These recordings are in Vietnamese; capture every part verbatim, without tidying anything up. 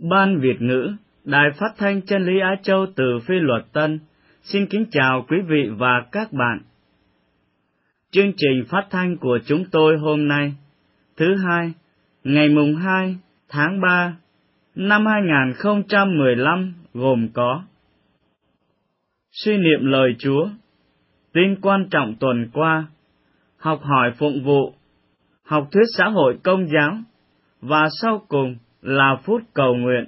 Ban Việt ngữ, Đài Phát thanh Chân lý Á Châu từ Phi Luật Tân, xin kính chào quý vị và các bạn. Chương trình phát thanh của chúng tôi hôm nay, thứ hai, ngày mùng hai tháng ba năm hai nghìn không trăm mười lăm gồm có suy niệm lời Chúa, tin quan trọng tuần qua, học hỏi phụng vụ, học thuyết xã hội công giáo, và sau cùng là phút cầu nguyện.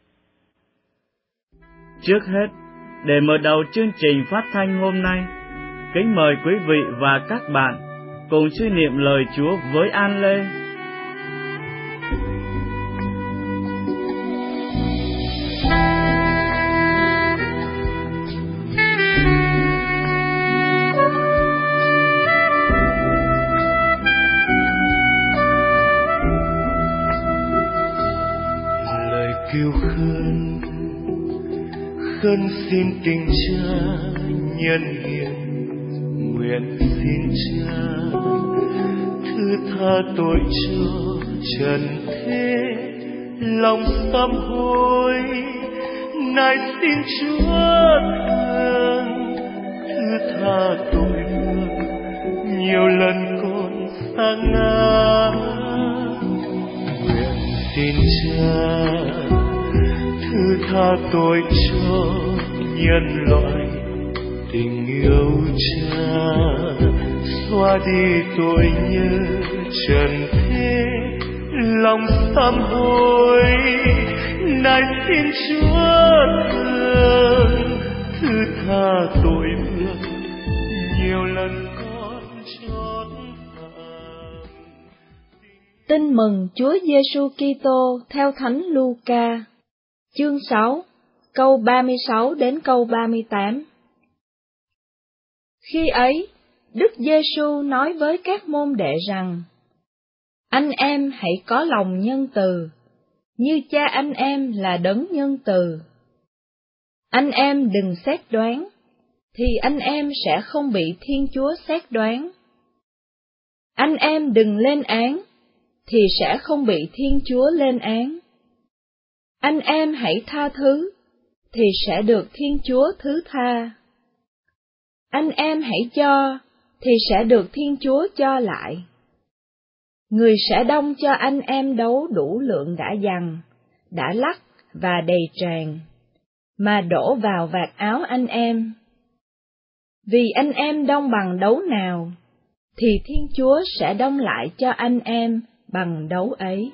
Trước hết, để mở đầu chương trình phát thanh hôm nay, kính mời quý vị và các bạn cùng suy niệm lời Chúa với An Lê. Lời kêu khấn, khấn xin tình Cha nhân hiền, nguyện xin Cha thứ tha tội cho trần thế, lòng sám hối nay xin Chúa thương, thứ tha tội lỗi nhiều lần con sa ngã. Nguyện xin Cha thứ tha tội cho nhân loại, tình yêu Cha xóa đi tội nhớ trần thế, lòng sám hối nay xin Chúa thương, thứ tha tội bước nhiều lần con chót phạm. Tin mừng Chúa Giêsu Kitô theo Thánh Luca, chương sáu, câu ba mươi sáu đến câu ba mươi tám. Khi ấy, Đức Giêsu nói với các môn đệ rằng: Anh em hãy có lòng nhân từ, như Cha anh em là đấng nhân từ. Anh em đừng xét đoán, thì anh em sẽ không bị Thiên Chúa xét đoán. Anh em đừng lên án, thì sẽ không bị Thiên Chúa lên án. Anh em hãy tha thứ, thì sẽ được Thiên Chúa thứ tha. Anh em hãy cho, thì sẽ được Thiên Chúa cho lại. Người sẽ đong cho anh em đấu đủ lượng đã dằn, đã lắc và đầy tràn, mà đổ vào vạt áo anh em. Vì anh em đong bằng đấu nào, thì Thiên Chúa sẽ đong lại cho anh em bằng đấu ấy.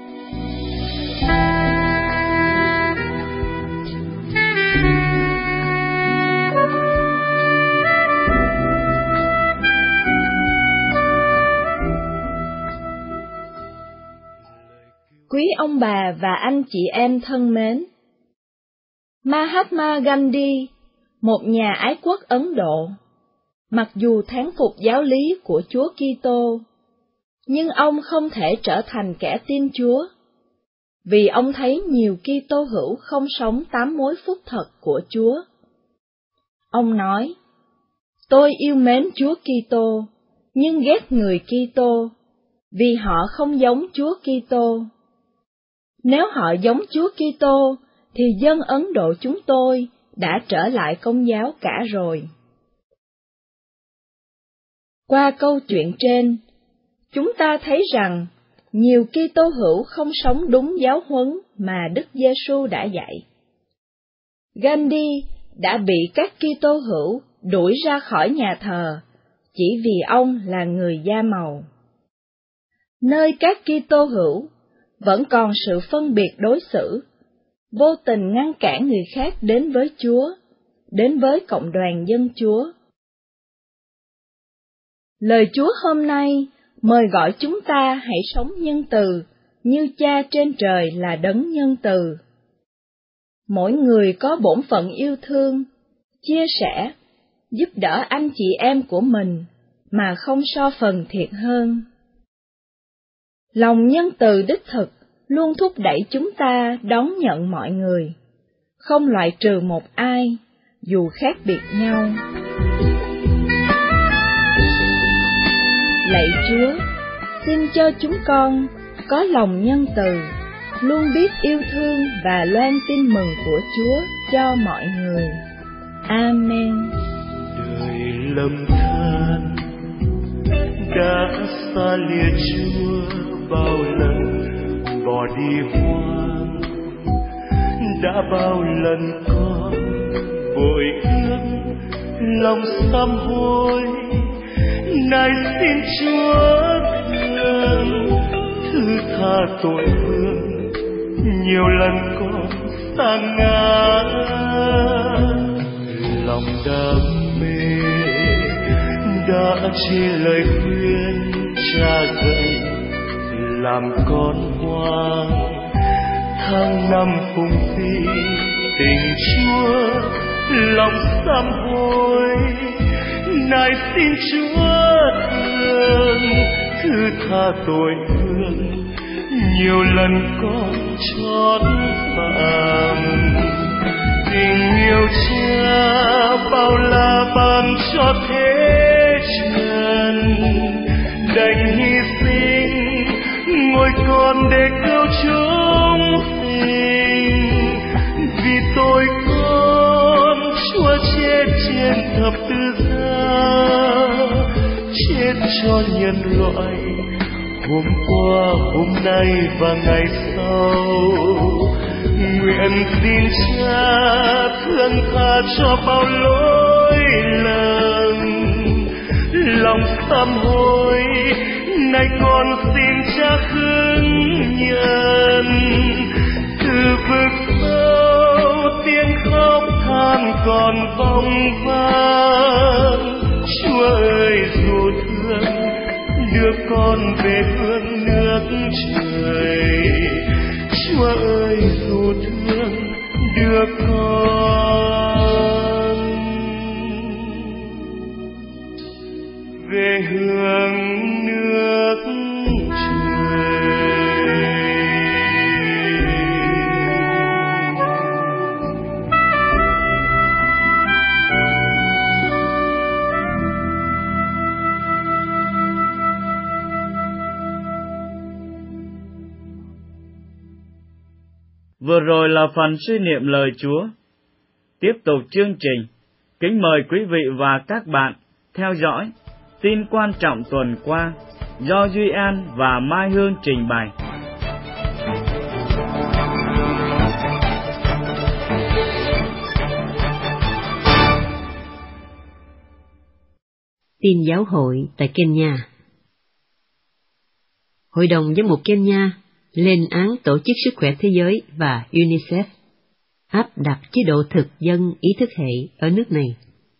Quý ông bà và anh chị em thân mến, Mahatma Gandhi, một nhà ái quốc Ấn Độ, mặc dù thán phục giáo lý của Chúa Kitô, nhưng ông không thể trở thành kẻ tin Chúa, vì ông thấy nhiều Kitô hữu không sống tám mối phúc thật của Chúa. Ông nói: Tôi yêu mến Chúa Kitô, nhưng ghét người Kitô, vì họ không giống Chúa Kitô. Nếu họ giống Chúa Kitô, thì dân Ấn Độ chúng tôi đã trở lại Công giáo cả rồi. Qua câu chuyện trên, chúng ta thấy rằng nhiều Kitô hữu không sống đúng giáo huấn mà Đức Giêsu đã dạy. Gandhi đã bị các Kitô hữu đuổi ra khỏi nhà thờ chỉ vì ông là người da màu. Nơi các Kitô hữu vẫn còn sự phân biệt đối xử, vô tình ngăn cản người khác đến với Chúa, đến với cộng đoàn dân Chúa. Lời Chúa hôm nay mời gọi chúng ta hãy sống nhân từ như Cha trên trời là đấng nhân từ. Mỗi người có bổn phận yêu thương, chia sẻ, giúp đỡ anh chị em của mình mà không so phần thiệt hơn. Lòng nhân từ đích thực luôn thúc đẩy chúng ta đón nhận mọi người, không loại trừ một ai, dù khác biệt nhau. Lạy Chúa, xin cho chúng con có lòng nhân từ, luôn biết yêu thương và loan tin mừng của Chúa cho mọi người. Amen. Đời lầm than đã xa lìa Chúa bao lần, bỏ đi hoang, đã bao lần con vội ước lòng sám hối. Này xin Chúa thương thứ tha tội hương, nhiều lần con sa ngã. Lòng đam mê đã chê lời khuyên cha dạy, làm con hoang. Tháng năm phung phí tình Chúa, lòng sám hối. Này xin Chúa thương thứ tha tội hương, nhiều lần con trót phạm. Tình yêu Cha bao la ban cho thế trần, đành hy sinh ngôi con để cứu chúng sinh. Vì tội con Chúa chết trên thập tự giá, chết cho nhân loại hôm qua, hôm nay và ngày sau. Nguyện xin Cha thương tha cho bao lỗi lầm, lòng sám hối nay con xin Cha khứng nhận. Từ vực sâu tiếng khóc than còn vòng vang, Chúa ơi dù thương đưa con về hướng nước trời. Chúa ơi dù thương đưa con về hướng nước trời. Vừa rồi là phần suy niệm lời Chúa. Tiếp tục chương trình, kính mời quý vị và các bạn theo dõi tin quan trọng tuần qua do Duy An và Mai Hương trình bày. Tin giáo hội tại Kenya. Hội đồng Giám mục Kenya lên án Tổ chức Sức khỏe Thế giới và UNICEF áp đặt chế độ thực dân ý thức hệ ở nước này.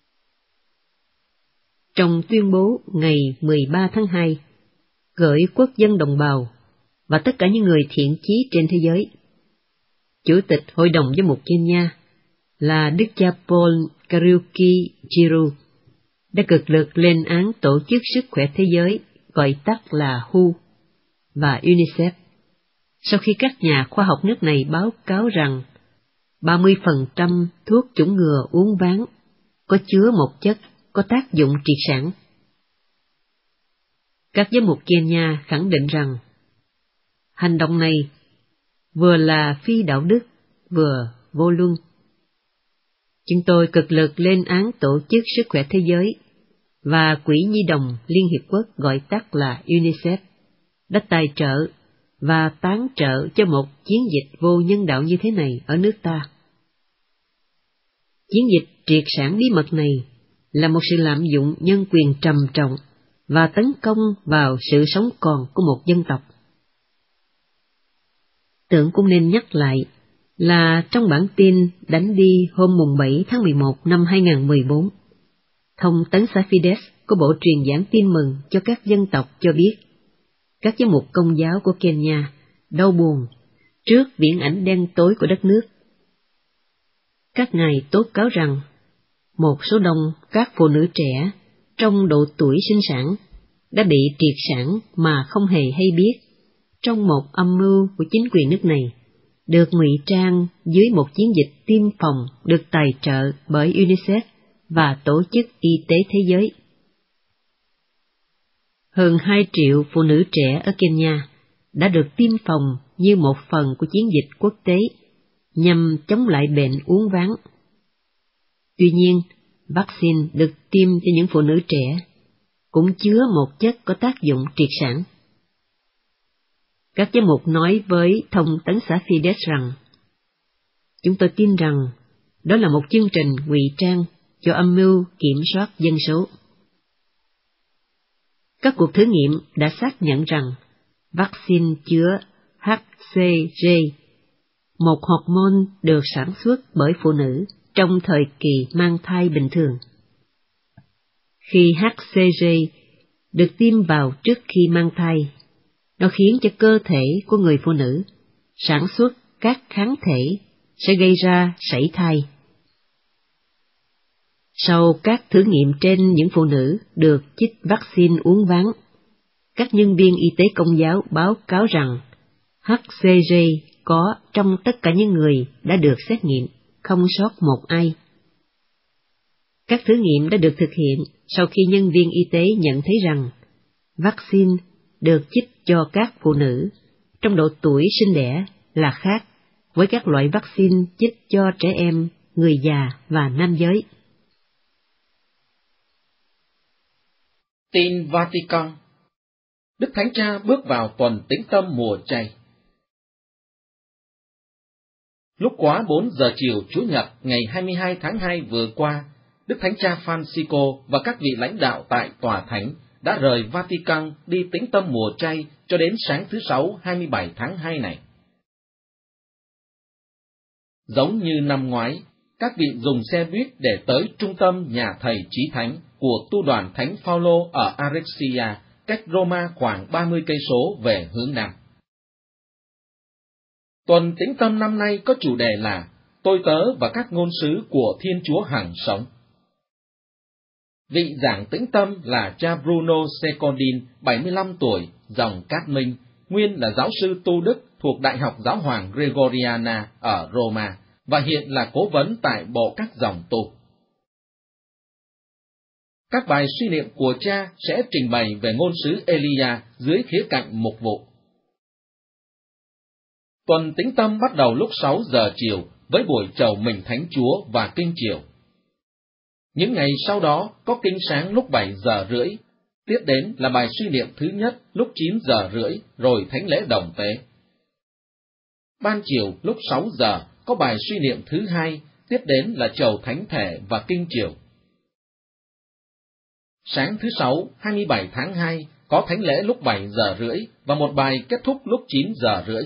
Trong tuyên bố ngày mười ba tháng hai, gửi quốc dân đồng bào và tất cả những người thiện chí trên thế giới, Chủ tịch Hội đồng Giám mục Kenya là Đức cha Paul Kariuki Njiru đã cực lực lên án Tổ chức Sức khỏe Thế giới, gọi tắt là W H O, và UNICEF, sau khi các nhà khoa học nước này báo cáo rằng ba mươi phần trăm thuốc chủng ngừa uống ván có chứa một chất có tác dụng triệt sản. Các giám mục Kenya khẳng định rằng hành động này vừa là phi đạo đức, vừa vô luân. Chúng tôi cực lực lên án Tổ chức Sức khỏe Thế giới và Quỹ Nhi đồng Liên Hiệp Quốc, gọi tắt là UNICEF, đã tài trợ và tán trợ cho một chiến dịch vô nhân đạo như thế này ở nước ta. Chiến dịch triệt sản bí mật này là một sự lạm dụng nhân quyền trầm trọng và tấn công vào sự sống còn của một dân tộc. Tưởng cũng nên nhắc lại là trong bản tin đánh đi hôm mùng bảy tháng mười một năm hai nghìn không trăm mười bốn, thông tấn xã Fides của Bộ Truyền giảng tin mừng cho các dân tộc cho biết các giám mục Công giáo của Kenya đau buồn trước viễn ảnh đen tối của đất nước. Các ngài tố cáo rằng một số đông các phụ nữ trẻ trong độ tuổi sinh sản đã bị triệt sản mà không hề hay biết, trong một âm mưu của chính quyền nước này, được ngụy trang dưới một chiến dịch tiêm phòng được tài trợ bởi UNICEF và Tổ chức Y tế Thế giới. Hơn hai triệu phụ nữ trẻ ở Kenya đã được tiêm phòng như một phần của chiến dịch quốc tế nhằm chống lại bệnh uốn ván. Tuy nhiên, vaccine được tiêm cho những phụ nữ trẻ cũng chứa một chất có tác dụng triệt sản. Các giám mục nói với Thông tấn xã Fides rằng, chúng tôi tin rằng đó là một chương trình ngụy trang cho âm mưu kiểm soát dân số. Các cuộc thử nghiệm đã xác nhận rằng vaccine chứa hát xê giê, một hormone được sản xuất bởi phụ nữ trong thời kỳ mang thai bình thường. Khi hát xê giê được tiêm vào trước khi mang thai, nó khiến cho cơ thể của người phụ nữ sản xuất các kháng thể sẽ gây ra sảy thai. Sau các thử nghiệm trên những phụ nữ được chích vaccine uốn ván, các nhân viên y tế Công giáo báo cáo rằng hát xê giê có trong tất cả những người đã được xét nghiệm, không sót một ai. Các thử nghiệm đã được thực hiện sau khi nhân viên y tế nhận thấy rằng vaccine được chích cho các phụ nữ trong độ tuổi sinh đẻ là khác với các loại vaccine chích cho trẻ em, người già và nam giới. Tin Vatican. Đức Thánh Cha bước vào tuần tĩnh tâm mùa chay. Lúc quá bốn giờ chiều Chủ nhật ngày hai mươi hai tháng hai vừa qua, Đức Thánh Cha Francisco và các vị lãnh đạo tại Tòa Thánh đã rời Vatican đi tĩnh tâm mùa chay cho đến sáng thứ Sáu hai mươi bảy tháng hai này. Giống như năm ngoái, các vị dùng xe buýt để tới trung tâm nhà thầy Chí Thánh của tu đoàn Thánh Phaolô ở Arexia, cách Roma khoảng ba mươi cây số về hướng nam. Tuần tĩnh tâm năm nay có chủ đề là Tôi tớ và các ngôn sứ của Thiên Chúa hằng sống. Vị giảng tĩnh tâm là cha Bruno Secondin, bảy mươi lăm tuổi, dòng Cát Minh, nguyên là giáo sư tu đức thuộc Đại học Giáo hoàng Gregoriana ở Roma, và hiện là cố vấn tại Bộ các dòng tu. Các bài suy niệm của cha sẽ trình bày về ngôn sứ Elia dưới khía cạnh mục vụ. Tuần tĩnh tâm bắt đầu lúc sáu giờ chiều với buổi chầu mình Thánh Chúa và kinh chiều. Những ngày sau đó có kinh sáng lúc bảy giờ rưỡi, tiếp đến là bài suy niệm thứ nhất lúc chín giờ rưỡi, rồi thánh lễ đồng tế. Ban chiều lúc sáu giờ có bài suy niệm thứ hai, tiếp đến là chầu thánh thể và kinh chiều. Sáng thứ Sáu, hai mươi bảy tháng hai, có thánh lễ lúc bảy giờ rưỡi và một bài kết thúc lúc chín giờ rưỡi.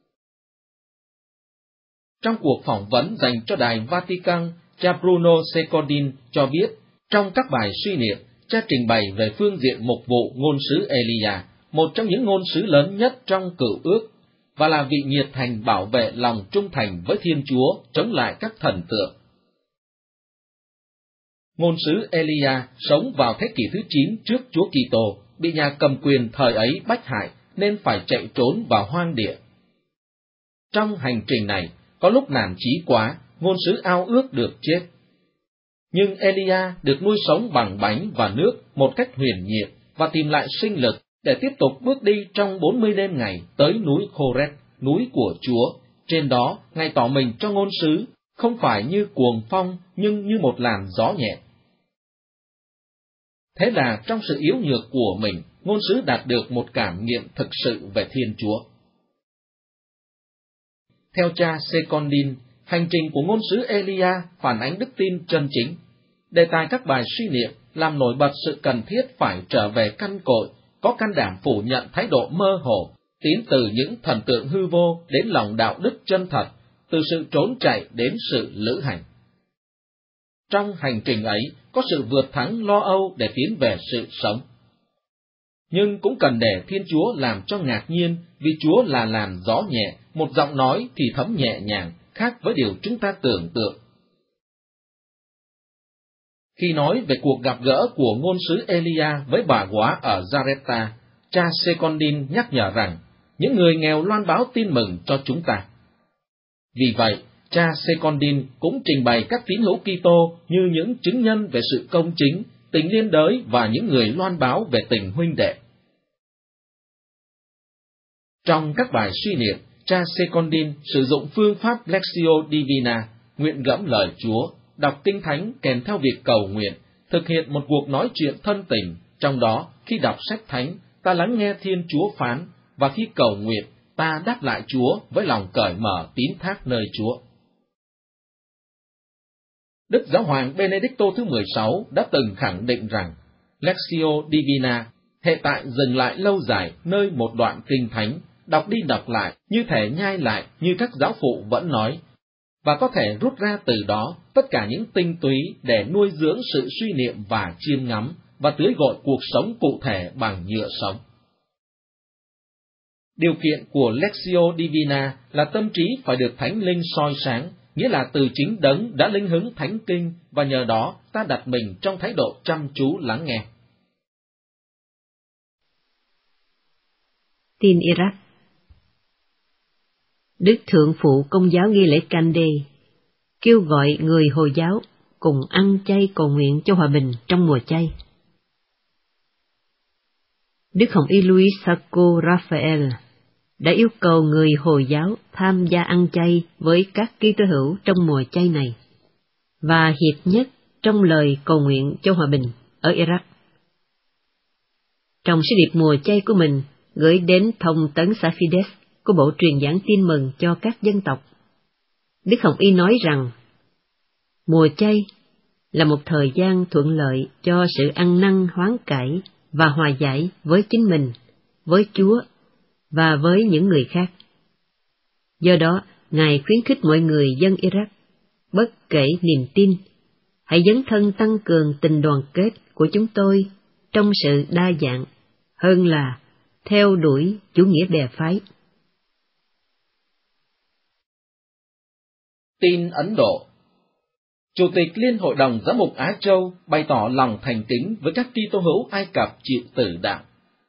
Trong cuộc phỏng vấn dành cho đài Vatican, cha Bruno Secondin cho biết, trong các bài suy niệm, cha trình bày về phương diện mục vụ ngôn sứ Elia, một trong những ngôn sứ lớn nhất trong Cựu Ước, và là vị nhiệt thành bảo vệ lòng trung thành với Thiên Chúa chống lại các thần tượng. Ngôn sứ Elia sống vào thế kỷ thứ chín trước Chúa Kitô, bị nhà cầm quyền thời ấy bách hại nên phải chạy trốn vào hoang địa. Trong hành trình này, có lúc nản chí quá, ngôn sứ ao ước được chết. Nhưng Elia được nuôi sống bằng bánh và nước một cách huyền nhiệm và tìm lại sinh lực để tiếp tục bước đi trong bốn mươi đêm ngày tới núi Horeb, núi của Chúa. Trên đó, Ngài tỏ mình cho ngôn sứ, không phải như cuồng phong nhưng như một làn gió nhẹ. Thế là trong sự yếu nhược của mình, ngôn sứ đạt được một cảm nghiệm thực sự về Thiên Chúa. Theo cha Secondin, hành trình của ngôn sứ Elia phản ánh đức tin chân chính. Đề tài các bài suy niệm làm nổi bật sự cần thiết phải trở về căn cội, có can đảm phủ nhận thái độ mơ hồ, tiến từ những thần tượng hư vô đến lòng đạo đức chân thật, từ sự trốn chạy đến sự lữ hành. Trong hành trình ấy có sự vượt thắng lo âu để tiến về sự sống. Nhưng cũng cần để Thiên Chúa làm cho ngạc nhiên, vì Chúa là làn gió nhẹ, một giọng nói thì thấm nhẹ nhàng, khác với điều chúng ta tưởng tượng. Khi nói về cuộc gặp gỡ của ngôn sứ Elia với bà góa ở Zarepta, cha Secondin nhắc nhở rằng, những người nghèo loan báo tin mừng cho chúng ta. Vì vậy, cha Secondin cũng trình bày các tín hữu Kitô như những chứng nhân về sự công chính, tình liên đới và những người loan báo về tình huynh đệ. Trong các bài suy niệm, cha Secondin sử dụng phương pháp Lectio Divina, nguyện gẫm lời Chúa, đọc kinh thánh kèm theo việc cầu nguyện, thực hiện một cuộc nói chuyện thân tình, trong đó khi đọc sách thánh, ta lắng nghe Thiên Chúa phán, và khi cầu nguyện, ta đáp lại Chúa với lòng cởi mở tín thác nơi Chúa. Đức Giáo hoàng Benedicto thứ mười sáu đã từng khẳng định rằng, Lectio Divina hệ tại dừng lại lâu dài nơi một đoạn kinh thánh, đọc đi đọc lại, như thể nhai lại như các giáo phụ vẫn nói, và có thể rút ra từ đó tất cả những tinh túy để nuôi dưỡng sự suy niệm và chiêm ngắm, và tưới gội cuộc sống cụ thể bằng nhựa sống. Điều kiện của Lectio Divina là tâm trí phải được Thánh Linh soi sáng, nghĩa là từ chính Đấng đã linh hứng thánh kinh, và nhờ đó ta đặt mình trong thái độ chăm chú lắng nghe. Tin Iraq. Đức Thượng phụ Công giáo nghi lễ Cande kêu gọi người Hồi giáo cùng ăn chay cầu nguyện cho hòa bình trong mùa chay. Đức Hồng Y Luis Sacco Raphael đã yêu cầu người Hồi giáo tham gia ăn chay với các Kitô hữu trong mùa chay này, và hiệp nhất trong lời cầu nguyện cho hòa bình ở Iraq. Trong sứ điệp mùa chay của mình gửi đến thông tấn xã Fides của Bộ Truyền giảng Tin mừng cho các dân tộc, Đức Hồng Y nói rằng, mùa chay là một thời gian thuận lợi cho sự ăn năn hoán cải và hòa giải với chính mình, với Chúa và với những người khác. Do đó, Ngài khuyến khích mọi người dân Iraq, bất kể niềm tin, hãy dấn thân tăng cường tình đoàn kết của chúng tôi trong sự đa dạng, hơn là theo đuổi chủ nghĩa bè phái. Tin Ấn Độ. Chủ tịch Liên Hội đồng Giám mục Á Châu bày tỏ lòng thành kính với các Kitô hữu Ai Cập chịu tử đạo.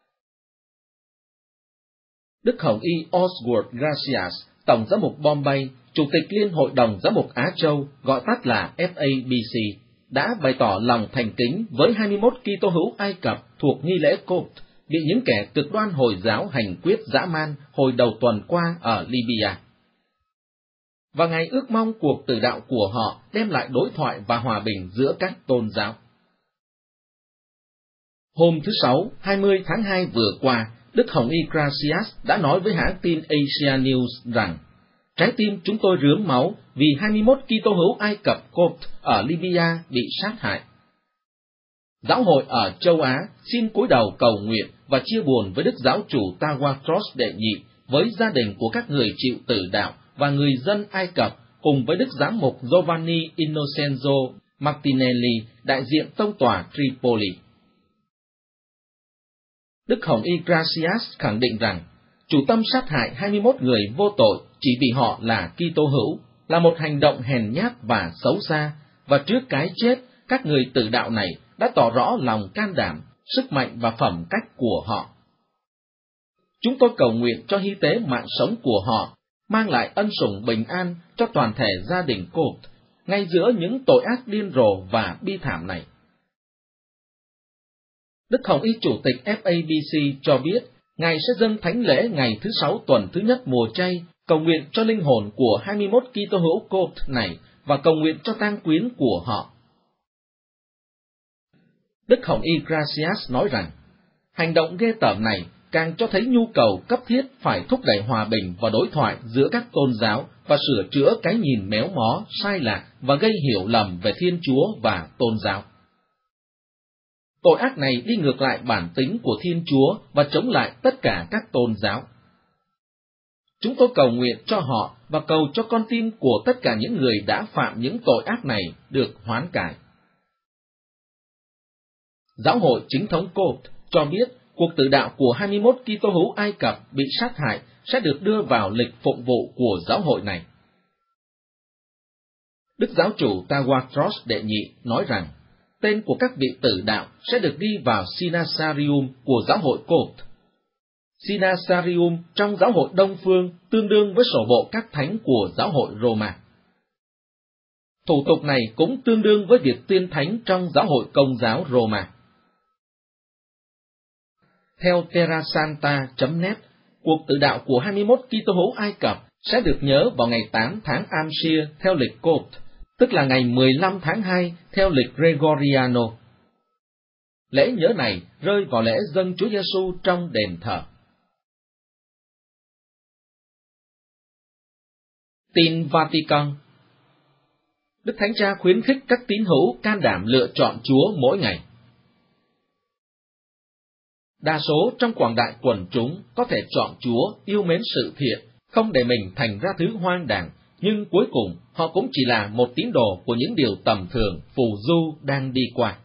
Đức Hồng Y Oswald Gracias, Tổng giám mục Bombay, Chủ tịch Liên Hội đồng Giám mục Á Châu, gọi tắt là F A B C, đã bày tỏ lòng thành kính với hai mươi mốt Kitô hữu Ai Cập thuộc nghi lễ Copt bị những kẻ cực đoan Hồi giáo hành quyết dã man hồi đầu tuần qua ở Libya. Và Ngài ước mong cuộc tử đạo của họ đem lại đối thoại và hòa bình giữa các tôn giáo. Hôm thứ Sáu, hai mươi tháng hai vừa qua, Đức Hồng Y Gracias đã nói với hãng tin Asia News rằng, trái tim chúng tôi rướm máu vì hai mươi mốt Kitô hữu Ai Cập Copt ở Libya bị sát hại. Giáo hội ở châu Á xin cúi đầu cầu nguyện và chia buồn với Đức Giáo chủ Tawadros đệ nhị, với gia đình của các người chịu tử đạo và người dân Ai Cập, cùng với Đức Giám mục Giovanni Innocenzo Martinelli, đại diện tông tòa Tripoli. Đức Hồng Y Gracias khẳng định rằng, chủ tâm sát hại hai mươi mốt người vô tội chỉ vì họ là Kitô hữu là một hành động hèn nhát và xấu xa, và trước cái chết, các người tử đạo này đã tỏ rõ lòng can đảm, sức mạnh và phẩm cách của họ. Chúng tôi cầu nguyện cho hy tế mạng sống của họ, mang lại ân sủng bình an cho toàn thể gia đình Copt, ngay giữa những tội ác điên rồ và bi thảm này. Đức Hồng Y Chủ tịch F A B C cho biết, Ngài sẽ dâng thánh lễ ngày thứ sáu tuần thứ nhất mùa chay, cầu nguyện cho linh hồn của hai mươi mốt Kitô hữu Copt này và cầu nguyện cho tang quyến của họ. Đức Hồng Y Gracias nói rằng, hành động ghê tởm này càng cho thấy nhu cầu cấp thiết phải thúc đẩy hòa bình và đối thoại giữa các tôn giáo và sửa chữa cái nhìn méo mó, sai lạc và gây hiểu lầm về Thiên Chúa và tôn giáo. Tội ác này đi ngược lại bản tính của Thiên Chúa và chống lại tất cả các tôn giáo. Chúng tôi cầu nguyện cho họ và cầu cho con tim của tất cả những người đã phạm những tội ác này được hoán cải. Giáo hội chính thống Copt cho biết cuộc tử đạo của hai mươi mốt Kitô hữu Ai Cập bị sát hại sẽ được đưa vào lịch phụng vụ của giáo hội này. Đức Giáo chủ Tawadros đệ nhị nói rằng, tên của các vị tử đạo sẽ được ghi vào Sinasarium của giáo hội Copt. Sinasarium trong giáo hội Đông Phương tương đương với sổ bộ các thánh của giáo hội Roma. Thủ tục này cũng tương đương với việc tuyên thánh trong giáo hội Công giáo Roma. Theo terrasanta chấm net, cuộc tự đạo của hai mươi mốt Kitô hữu Ai Cập sẽ được nhớ vào ngày tám tháng Amshir theo lịch Copт, tức là ngày mười lăm tháng hai theo lịch Gregoriano. Lễ nhớ này rơi vào lễ dâng Chúa Giêsu trong đền thờ. Tin Vatican. Đức Thánh Cha khuyến khích các tín hữu can đảm lựa chọn Chúa mỗi ngày. Đa số trong quảng đại quần chúng có thể chọn Chúa, yêu mến sự thiện, không để mình thành ra thứ hoang đàng, nhưng cuối cùng họ cũng chỉ là một tín đồ của những điều tầm thường, phù du đang đi qua.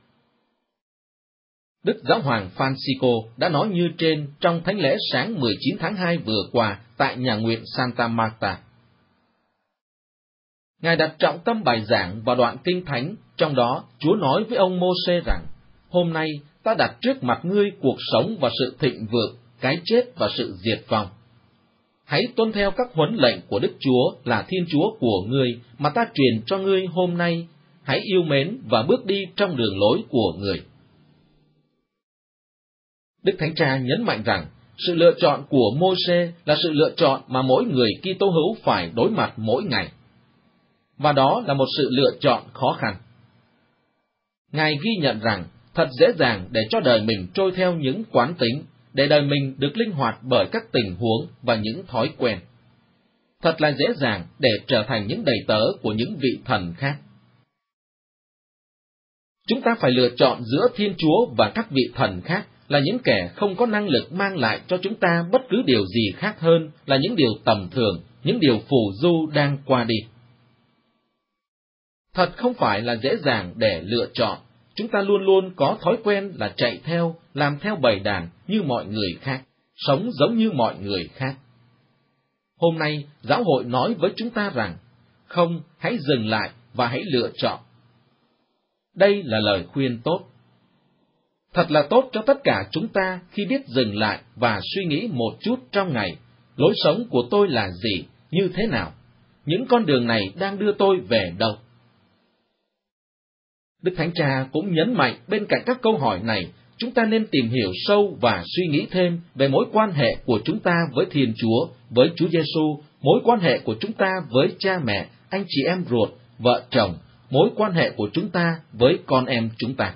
Đức Giáo hoàng Francisco đã nói như trên trong thánh lễ sáng mười chín tháng hai vừa qua tại nhà nguyện Santa Marta. Ngài đặt trọng tâm bài giảng vào đoạn kinh thánh, trong đó Chúa nói với ông Mô-sê rằng: hôm nay ta đặt trước mặt ngươi cuộc sống và sự thịnh vượng, cái chết và sự diệt vong. Hãy tuân theo các huấn lệnh của Đức Chúa là Thiên Chúa của ngươi mà ta truyền cho ngươi hôm nay. Hãy yêu mến và bước đi trong đường lối của người. Đức Thánh Cha nhấn mạnh rằng sự lựa chọn của Mô-sê là sự lựa chọn mà mỗi người Kitô hữu phải đối mặt mỗi ngày. Và đó là một sự lựa chọn khó khăn. Ngài ghi nhận rằng thật dễ dàng để cho đời mình trôi theo những quán tính, để đời mình được linh hoạt bởi các tình huống và những thói quen. Thật là dễ dàng để trở thành những đầy tớ của những vị thần khác. Chúng ta phải lựa chọn giữa Thiên Chúa và các vị thần khác là những kẻ không có năng lực mang lại cho chúng ta bất cứ điều gì khác hơn là những điều tầm thường, những điều phù du đang qua đi. Thật không phải là dễ dàng để lựa chọn. Chúng ta luôn luôn có thói quen là chạy theo, làm theo bầy đàn như mọi người khác, sống giống như mọi người khác. Hôm nay, giáo hội nói với chúng ta rằng, không, hãy dừng lại và hãy lựa chọn. Đây là lời khuyên tốt. Thật là tốt cho tất cả chúng ta khi biết dừng lại và suy nghĩ một chút trong ngày, lối sống của tôi là gì, như thế nào, những con đường này đang đưa tôi về đâu. Đức Thánh Cha cũng nhấn mạnh bên cạnh các câu hỏi này, chúng ta nên tìm hiểu sâu và suy nghĩ thêm về mối quan hệ của chúng ta với Thiên Chúa, với Chúa Giêsu, mối quan hệ của chúng ta với cha mẹ, anh chị em ruột, vợ chồng, mối quan hệ của chúng ta với con em chúng ta.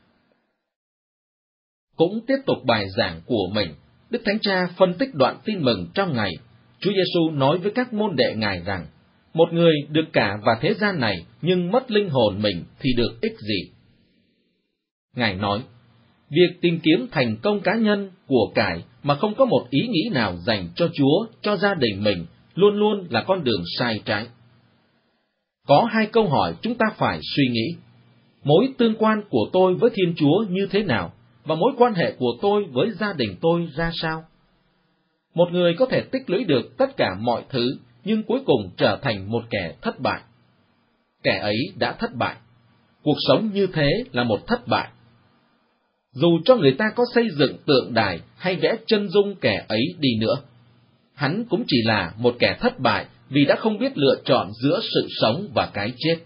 Cũng tiếp tục bài giảng của mình, Đức Thánh Cha phân tích đoạn tin mừng trong ngày. Chúa Giêsu nói với các môn đệ Ngài rằng, một người được cả và thế gian này nhưng mất linh hồn mình thì được ích gì? Ngài nói, việc tìm kiếm thành công cá nhân, của cải mà không có một ý nghĩ nào dành cho Chúa, cho gia đình mình, luôn luôn là con đường sai trái. Có hai câu hỏi chúng ta phải suy nghĩ. Mối tương quan của tôi với Thiên Chúa như thế nào, và mối quan hệ của tôi với gia đình tôi ra sao? Một người có thể tích lũy được tất cả mọi thứ, nhưng cuối cùng trở thành một kẻ thất bại. Kẻ ấy đã thất bại. Cuộc sống như thế là một thất bại. Dù cho người ta có xây dựng tượng đài hay vẽ chân dung kẻ ấy đi nữa, hắn cũng chỉ là một kẻ thất bại vì đã không biết lựa chọn giữa sự sống và cái chết.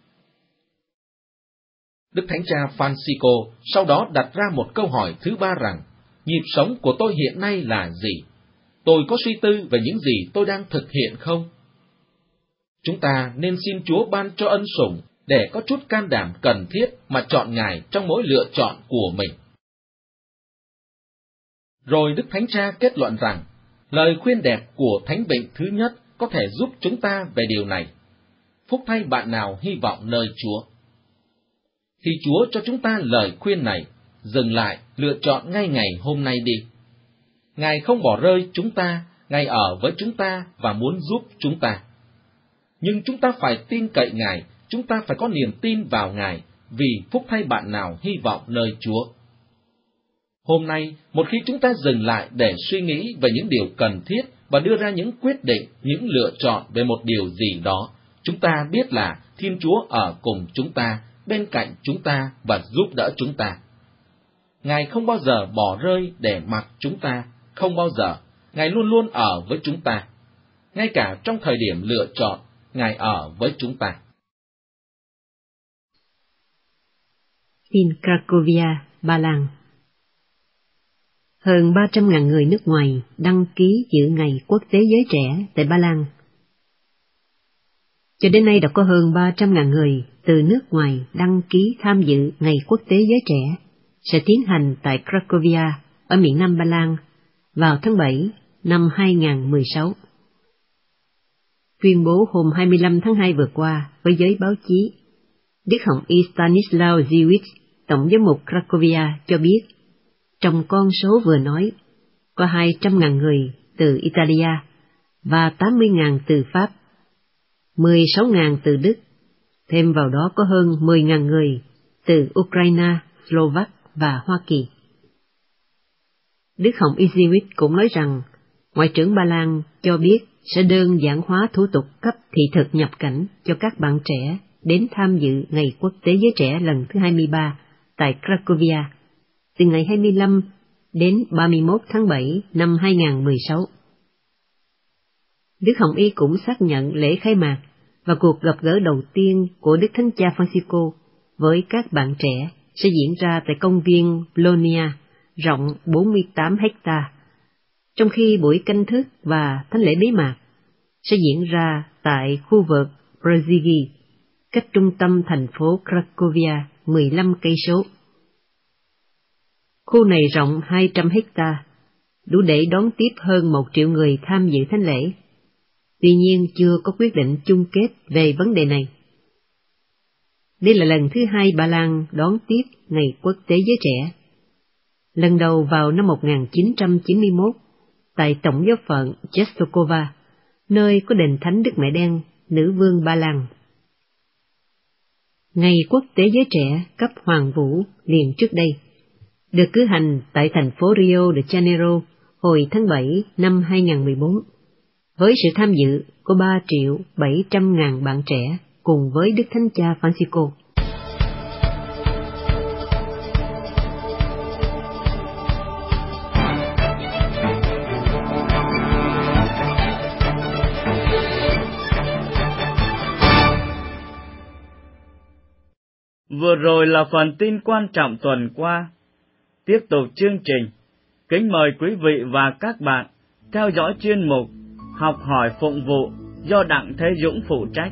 Đức Thánh Cha Francisco sau đó đặt ra một câu hỏi thứ ba rằng, nhịp sống của tôi hiện nay là gì? Tôi có suy tư về những gì tôi đang thực hiện không? Chúng ta nên xin Chúa ban cho ân sủng để có chút can đảm cần thiết mà chọn Ngài trong mỗi lựa chọn của mình. Rồi Đức Thánh Cha kết luận rằng, lời khuyên đẹp của Thánh Vịnh thứ nhất có thể giúp chúng ta về điều này. Phúc thay bạn nào hy vọng nơi Chúa. Khi Chúa cho chúng ta lời khuyên này, dừng lại, lựa chọn ngay ngày hôm nay đi. Ngài không bỏ rơi chúng ta, Ngài ở với chúng ta và muốn giúp chúng ta. Nhưng chúng ta phải tin cậy Ngài, chúng ta phải có niềm tin vào Ngài, vì phúc thay bạn nào hy vọng nơi Chúa. Hôm nay, một khi chúng ta dừng lại để suy nghĩ về những điều cần thiết và đưa ra những quyết định, những lựa chọn về một điều gì đó, chúng ta biết là Thiên Chúa ở cùng chúng ta, bên cạnh chúng ta và giúp đỡ chúng ta. Ngài không bao giờ bỏ rơi để mặc chúng ta, không bao giờ. Ngài luôn luôn ở với chúng ta. Ngay cả trong thời điểm lựa chọn, Ngài ở với chúng ta. In Cracovia, Ba Lan. hơn ba trăm nghìn người nước ngoài đăng ký dự Ngày Quốc tế Giới Trẻ tại Ba Lan. Cho đến nay đã có hơn ba trăm nghìn người từ nước ngoài đăng ký tham dự Ngày Quốc tế Giới Trẻ sẽ tiến hành tại Cracovia ở miền Nam Ba Lan vào tháng bảy năm hai nghìn không trăm mười sáu. Tuyên bố hôm hai mươi lăm tháng hai vừa qua với giới báo chí, Đức Hồng Y Stanislaw Dziwisz, Tổng giám mục Cracovia cho biết, trong con số vừa nói, có hai trăm nghìn người từ Italia và tám mươi nghìn từ Pháp, mười sáu nghìn từ Đức, thêm vào đó có hơn mười nghìn người từ Ukraine, Slovak và Hoa Kỳ. Đức Hồng Y Dziwisz cũng nói rằng, Ngoại trưởng Ba Lan cho biết sẽ đơn giản hóa thủ tục cấp thị thực nhập cảnh cho các bạn trẻ đến tham dự Ngày Quốc tế Giới Trẻ lần thứ hai mươi ba tại Cracovia, từ ngày hai mươi lăm đến ba mươi mốt tháng bảy năm hai nghìn không trăm mười sáu. Đức Hồng Y cũng xác nhận lễ khai mạc và cuộc gặp gỡ đầu tiên của Đức Thánh Cha Francisco với các bạn trẻ sẽ diễn ra tại công viên Polonia, rộng bốn mươi tám héc-ta, trong khi buổi canh thức và thánh lễ bế mạc sẽ diễn ra tại khu vực Brzegi, cách trung tâm thành phố Cracovia mười lăm cây số. Khu này rộng hai trăm héc-ta, đủ để đón tiếp hơn một triệu người tham dự thánh lễ. Tuy nhiên chưa có quyết định chung kết về vấn đề này. Đây là lần thứ hai Ba Lan đón tiếp Ngày Quốc tế Giới Trẻ. Lần đầu vào năm một nghìn chín trăm chín mươi mốt, tại Tổng giáo phận Czestochowa, nơi có đền Thánh Đức Mẹ Đen, nữ vương Ba Lan. Ngày Quốc tế Giới Trẻ cấp Hoàng Vũ liền trước đây, được cử hành tại thành phố Rio de Janeiro hồi tháng bảy năm hai nghìn không trăm mười bốn, với sự tham dự của ba triệu bảy trăm ngàn bạn trẻ cùng với Đức Thánh Cha Francisco. Vừa rồi là phần tin quan trọng tuần qua. Tiếp tục chương trình, kính mời quý vị và các bạn theo dõi chuyên mục Học hỏi phụng vụ do Đặng Thế Dũng phụ trách.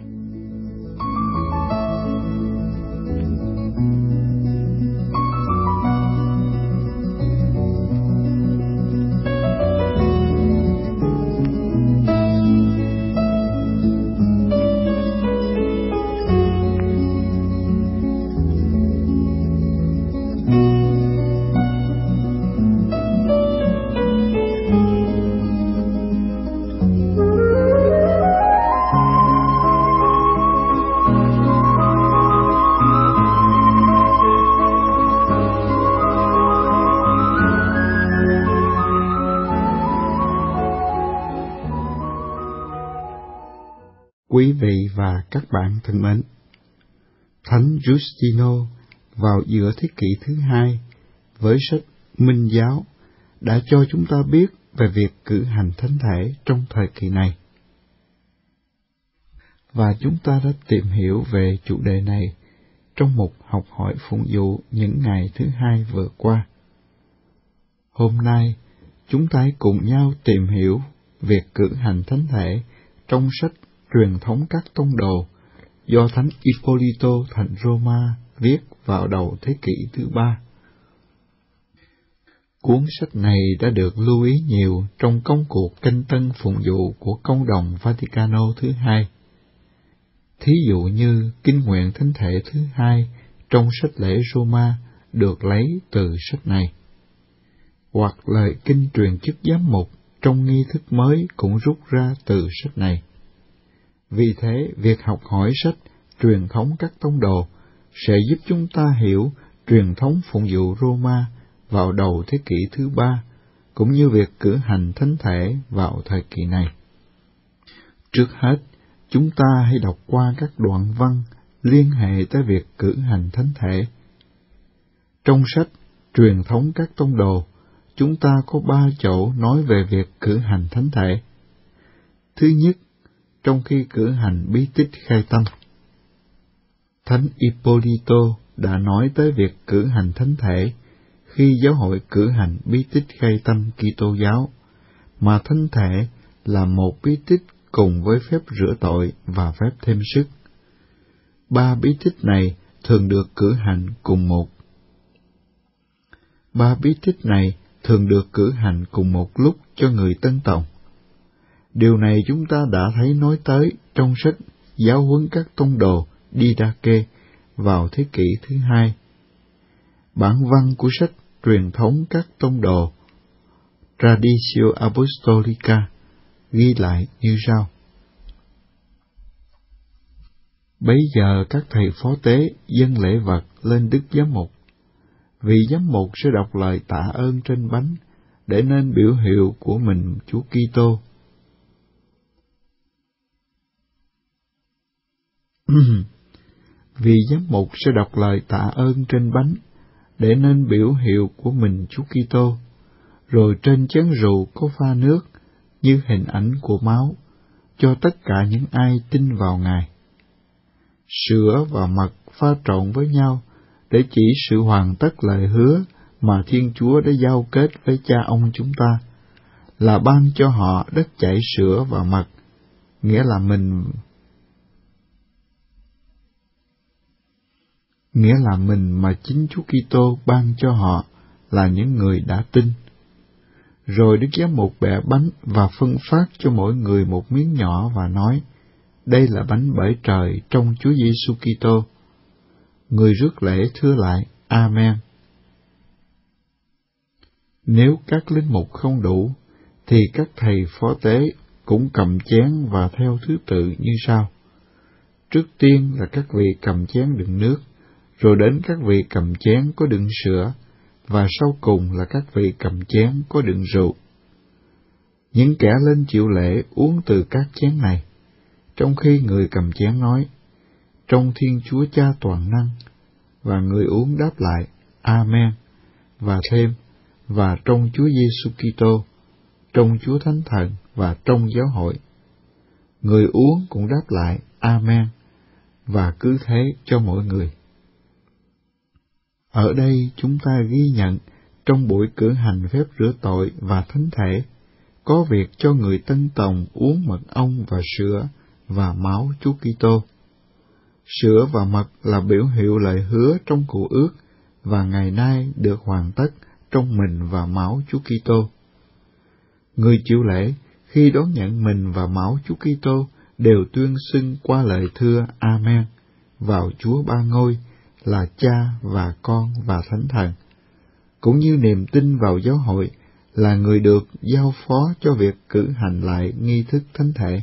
Quý vị và các bạn thân mến, Thánh Giustino vào giữa thế kỷ thứ hai với sách Minh Giáo đã cho chúng ta biết về việc cử hành thánh thể trong thời kỳ này. Và chúng ta đã tìm hiểu về chủ đề này trong một học hỏi phụng vụ những ngày thứ hai vừa qua. Hôm nay, chúng ta hãy cùng nhau tìm hiểu việc cử hành thánh thể trong sách Truyền thống các tông đồ do Thánh Ippolito thành Roma viết vào đầu thế kỷ thứ ba. Cuốn sách này đã được lưu ý nhiều trong công cuộc canh tân phụng vụ của Công đồng Vaticano thứ hai. Thí dụ như kinh nguyện thánh thể thứ hai trong sách lễ Roma được lấy từ sách này, hoặc lời kinh truyền chức giám mục trong nghi thức mới cũng rút ra từ sách này. Vì thế, việc học hỏi sách Truyền thống các tông đồ sẽ giúp chúng ta hiểu truyền thống phụng vụ Roma vào đầu thế kỷ thứ ba, cũng như việc cử hành thánh thể vào thời kỳ này. Trước hết, chúng ta hãy đọc qua các đoạn văn liên hệ tới việc cử hành thánh thể. Trong sách Truyền thống các tông đồ, chúng ta có ba chỗ nói về việc cử hành thánh thể. Thứ nhất, trong khi cử hành bí tích khai tâm, Thánh Ippolito đã nói tới việc cử hành thánh thể khi giáo hội cử hành bí tích khai tâm Kitô giáo, mà thánh thể là một bí tích cùng với phép rửa tội và phép thêm sức. Ba bí tích này thường được cử hành cùng một. Ba bí tích này thường được cử hành cùng một lúc cho người tân tòng. Điều này chúng ta đã thấy nói tới trong sách Giáo huấn các tông đồ Didache vào thế kỷ thứ hai. Bản văn của sách Truyền thống các tông đồ Traditio Apostolica ghi lại như sau. Bấy giờ các thầy phó tế dâng lễ vật lên Đức Giám mục. Vị giám mục sẽ đọc lời tạ ơn trên bánh để nên biểu hiệu của mình Chúa Kitô. Vị giám mục sẽ đọc lời tạ ơn trên bánh để nên biểu hiệu của mình Chúa Kitô, rồi trên chén rượu có pha nước như hình ảnh của máu cho tất cả những ai tin vào Ngài. Sữa và mật pha trộn với nhau để chỉ sự hoàn tất lời hứa mà Thiên Chúa đã giao kết với cha ông chúng ta, là ban cho họ đất chảy sữa và mật, nghĩa là mình nghĩa là mình mà chính Chúa Kitô ban cho họ là những người đã tin. Rồi Đức Giám mục bẻ bánh và phân phát cho mỗi người một miếng nhỏ và nói: đây là bánh bởi trời trong Chúa Giêsu Kitô. Người rước lễ thưa lại: Amen. Nếu các linh mục không đủ, thì các thầy phó tế cũng cầm chén và theo thứ tự như sau. Trước tiên là các vị cầm chén đựng nước, rồi đến các vị cầm chén có đựng sữa, và sau cùng là các vị cầm chén có đựng rượu. Những kẻ lên chịu lễ uống từ các chén này, trong khi người cầm chén nói: trong Thiên Chúa Cha toàn năng, và người uống đáp lại: Amen, và thêm: và trong Chúa Giêsu Kitô, trong Chúa Thánh Thần và trong giáo hội. Người uống cũng đáp lại: Amen, và cứ thế cho mỗi người. Ở đây chúng ta ghi nhận trong buổi cử hành phép rửa tội và thánh thể, có việc cho người tân tòng uống mật ong và sữa và máu Chúa Kitô. Sữa và mật là biểu hiệu lời hứa trong cựu ước và ngày nay được hoàn tất trong mình và máu Chúa Kitô. Người chịu lễ khi đón nhận mình và máu Chúa Kitô đều tuyên xưng qua lời thưa Amen vào Chúa Ba Ngôi là Cha và Con và Thánh Thần, cũng như niềm tin vào giáo hội là người được giao phó cho việc cử hành lại nghi thức thánh thể.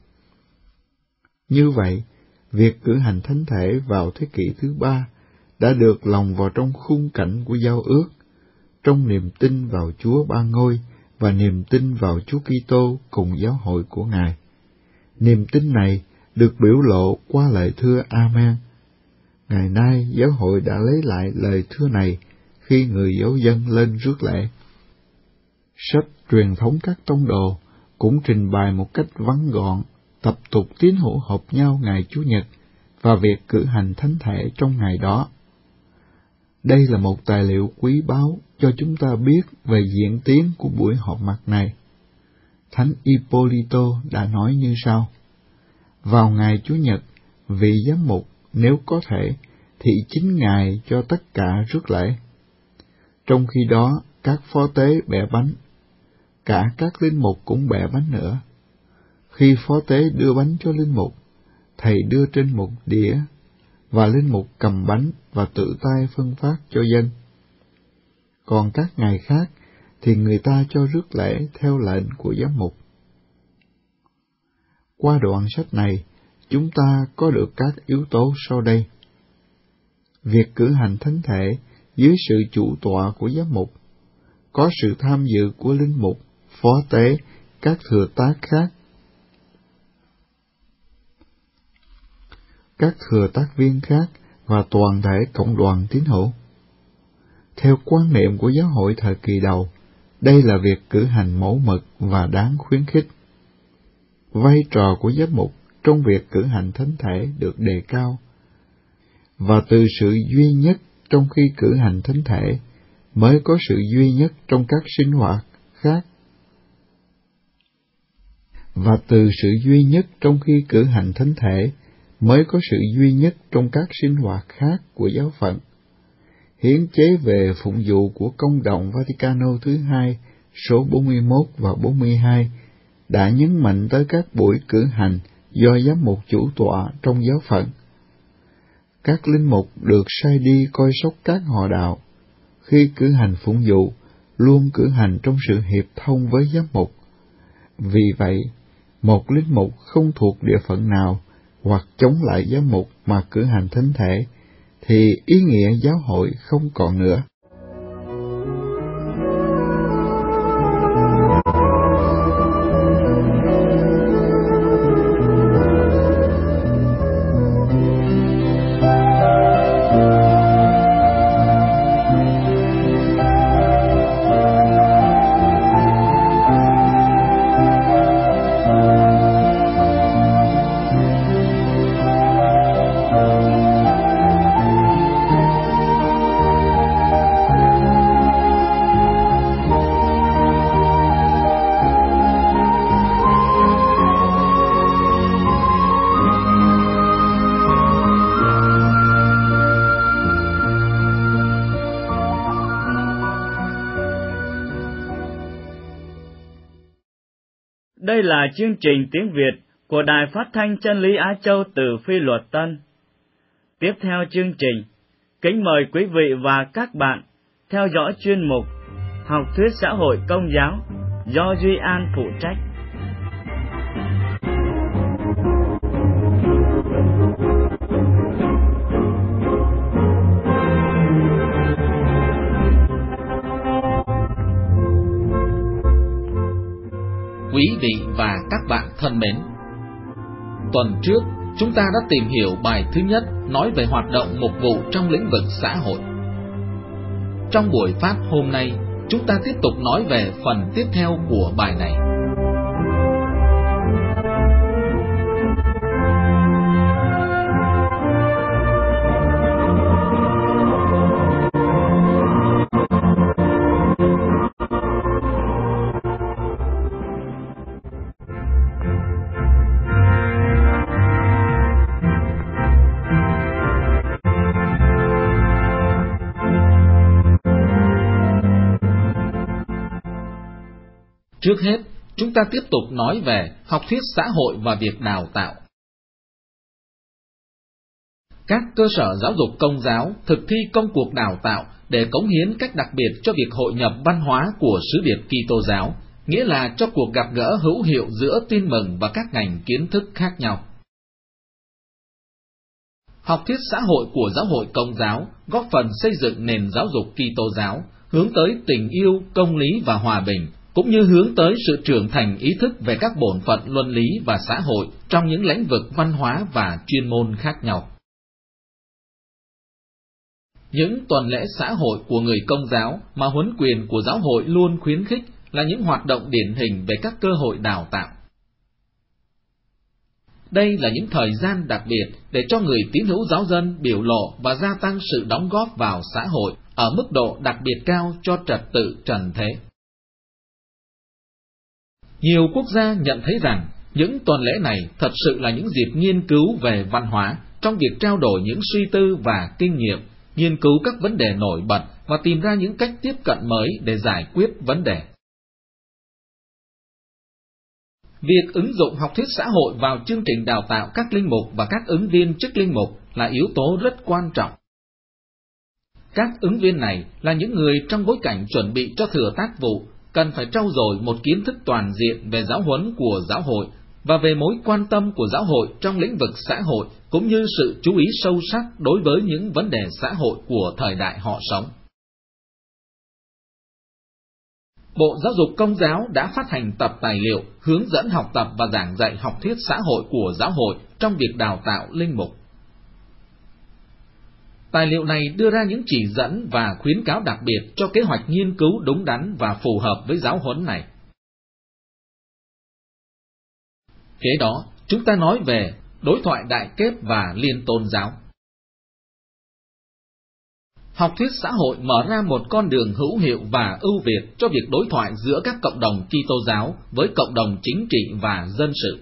Như vậy, việc cử hành thánh thể vào thế kỷ thứ ba đã được lồng vào trong khung cảnh của giao ước, trong niềm tin vào Chúa Ba Ngôi và niềm tin vào Chúa Kitô cùng giáo hội của Ngài. Niềm tin này được biểu lộ qua lời thưa Amen. Ngày nay, giáo hội đã lấy lại lời thưa này khi người giáo dân lên rước lễ. Sách Truyền thống các tông đồ cũng trình bày một cách vắn gọn tập tục tín hữu họp nhau ngày Chủ nhật và việc cử hành thánh thể trong ngày đó. Đây là một tài liệu quý báu cho chúng ta biết về diễn tiến của buổi họp mặt này. Thánh Hippolyto đã nói như sau: vào ngày Chủ nhật, vị giám mục nếu có thể thì chính Ngài cho tất cả rước lễ. Trong khi đó, các phó tế bẻ bánh, cả các linh mục cũng bẻ bánh nữa. Khi phó tế đưa bánh cho linh mục, thầy đưa trên một đĩa, và linh mục cầm bánh và tự tay phân phát cho dân. Còn các ngày khác thì người ta cho rước lễ theo lệnh của giám mục. Qua đoạn sách này, chúng ta có được các yếu tố sau đây. Việc cử hành thánh thể dưới sự chủ tọa của giám mục, có sự tham dự của linh mục, phó tế, các thừa tác khác, các thừa tác viên khác và toàn thể cộng đoàn tín hữu. Theo quan niệm của giáo hội thời kỳ đầu, đây là việc cử hành mẫu mực và đáng khuyến khích. Vai trò của giám mục trong việc cử hành thánh thể được đề cao, và từ sự duy nhất trong khi cử hành thánh thể mới có sự duy nhất trong các sinh hoạt khác. Và từ sự duy nhất trong khi cử hành thánh thể mới có sự duy nhất trong các sinh hoạt khác của giáo phận. Hiến chế về phụng vụ của Công đồng Vaticano thứ hai số bốn mươi mốt và bốn mươi hai đã nhấn mạnh tới các buổi cử hành do giám mục chủ tọa trong giáo phận. Các linh mục được sai đi coi sóc các họ đạo. Khi cử hành phụng vụ, luôn cử hành trong sự hiệp thông với giám mục. Vì vậy, một linh mục không thuộc địa phận nào hoặc chống lại giám mục mà cử hành thánh thể, thì ý nghĩa giáo hội không còn nữa. Đây là chương trình tiếng Việt của Đài Phát thanh Chân lý Á Châu từ Phi Luật Tân. Tiếp theo chương trình, kính mời quý vị và các bạn theo dõi chuyên mục Học thuyết xã hội công giáo do Duy An phụ trách. Quý vị và các bạn thân mến, tuần trước chúng ta đã tìm hiểu bài thứ nhất nói về hoạt động mục vụ trong lĩnh vực xã hội. Trong buổi phát hôm nay, chúng ta tiếp tục nói về phần tiếp theo của bài này. Trước hết, chúng ta tiếp tục nói về học thuyết xã hội và việc đào tạo. Các cơ sở giáo dục công giáo thực thi công cuộc đào tạo để cống hiến cách đặc biệt cho việc hội nhập văn hóa của sứ điệp Kitô giáo, nghĩa là cho cuộc gặp gỡ hữu hiệu giữa tin mừng và các ngành kiến thức khác nhau. Học thuyết xã hội của giáo hội công giáo góp phần xây dựng nền giáo dục Kitô giáo, hướng tới tình yêu, công lý và hòa bình, cũng như hướng tới sự trưởng thành ý thức về các bổn phận luân lý và xã hội trong những lĩnh vực văn hóa và chuyên môn khác nhau. Những tuần lễ xã hội của người Công giáo mà huấn quyền của giáo hội luôn khuyến khích là những hoạt động điển hình về các cơ hội đào tạo. Đây là những thời gian đặc biệt để cho người tín hữu giáo dân biểu lộ và gia tăng sự đóng góp vào xã hội ở mức độ đặc biệt cao cho trật tự trần thế. Nhiều quốc gia nhận thấy rằng những tuần lễ này thật sự là những dịp nghiên cứu về văn hóa trong việc trao đổi những suy tư và kinh nghiệm, nghiên cứu các vấn đề nổi bật và tìm ra những cách tiếp cận mới để giải quyết vấn đề. Việc ứng dụng học thuyết xã hội vào chương trình đào tạo các linh mục và các ứng viên chức linh mục là yếu tố rất quan trọng. Các ứng viên này là những người trong bối cảnh chuẩn bị cho thừa tác vụ, cần phải trau dồi một kiến thức toàn diện về giáo huấn của giáo hội và về mối quan tâm của giáo hội trong lĩnh vực xã hội, cũng như sự chú ý sâu sắc đối với những vấn đề xã hội của thời đại họ sống. Bộ Giáo dục Công giáo đã phát hành tập tài liệu hướng dẫn học tập và giảng dạy học thuyết xã hội của giáo hội trong việc đào tạo linh mục. Tài liệu này đưa ra những chỉ dẫn và khuyến cáo đặc biệt cho kế hoạch nghiên cứu đúng đắn và phù hợp với giáo huấn này. Kế đó, chúng ta nói về đối thoại đại kết và liên tôn giáo. Học thuyết xã hội mở ra một con đường hữu hiệu và ưu việt cho việc đối thoại giữa các cộng đồng Kitô giáo với cộng đồng chính trị và dân sự.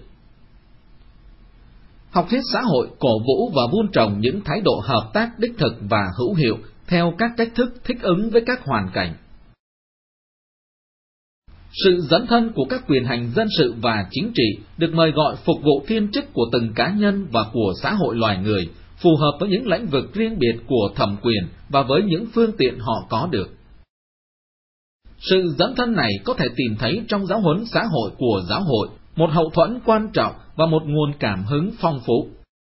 Học thuyết xã hội cổ vũ và vun trồng những thái độ hợp tác đích thực và hữu hiệu theo các cách thức thích ứng với các hoàn cảnh. Sự dấn thân của các quyền hành dân sự và chính trị được mời gọi phục vụ thiên chức của từng cá nhân và của xã hội loài người, phù hợp với những lĩnh vực riêng biệt của thẩm quyền và với những phương tiện họ có được. Sự dấn thân này có thể tìm thấy trong giáo huấn xã hội của giáo hội, một hậu thuẫn quan trọng và một nguồn cảm hứng phong phú.